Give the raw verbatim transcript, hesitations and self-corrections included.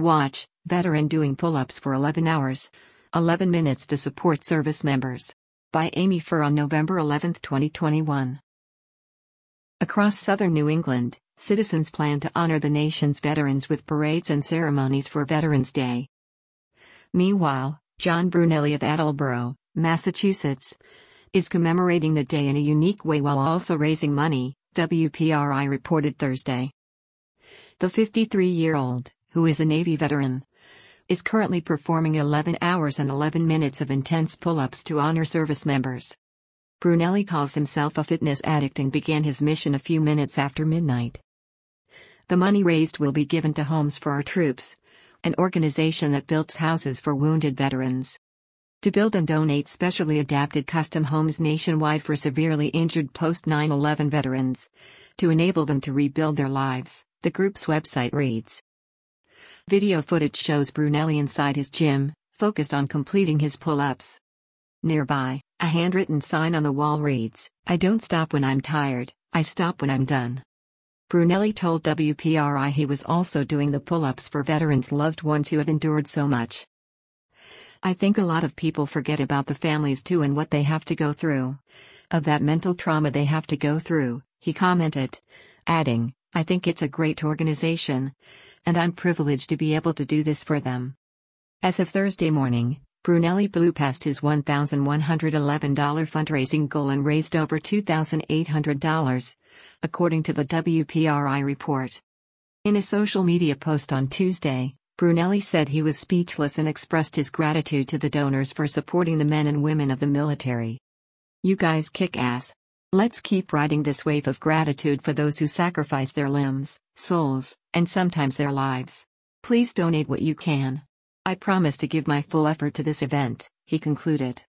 Watch, veteran doing pull-ups for eleven hours. eleven minutes to support service members. By Amy Furr on November eleventh, twenty twenty-one. Across southern New England, citizens plan to honor the nation's veterans with parades and ceremonies for Veterans Day. Meanwhile, John Brunelli of Attleboro, Massachusetts, is commemorating the day in a unique way while also raising money, W P R I reported Thursday. The fifty-three-year-old, who is a Navy veteran, is currently performing eleven hours and eleven minutes of intense pull-ups to honor service members. Brunelli calls himself a fitness addict and began his mission a few minutes after midnight. The money raised will be given to Homes for Our Troops, an organization that builds houses for wounded veterans. To build and donate specially adapted custom homes nationwide for severely injured post nine eleven veterans, to enable them to rebuild their lives, the group's website reads. Video footage shows Brunelli inside his gym, focused on completing his pull-ups. Nearby, a handwritten sign on the wall reads, "I don't stop when I'm tired, I stop when I'm done." Brunelli told W P R I he was also doing the pull-ups for veterans' loved ones who have endured so much. "I think a lot of people forget about the families too and what they have to go through. Of that mental trauma they have to go through," he commented, adding, "I think it's a great organization, and I'm privileged to be able to do this for them." As of Thursday morning, Brunelli blew past his one thousand one hundred eleven dollars fundraising goal and raised over two thousand eight hundred dollars, according to the W P R I report. In a social media post on Tuesday, Brunelli said he was speechless and expressed his gratitude to the donors for supporting the men and women of the military. "You guys kick ass. Let's keep riding this wave of gratitude for those who sacrifice their limbs, souls, and sometimes their lives. Please donate what you can. I promise to give my full effort to this event," he concluded.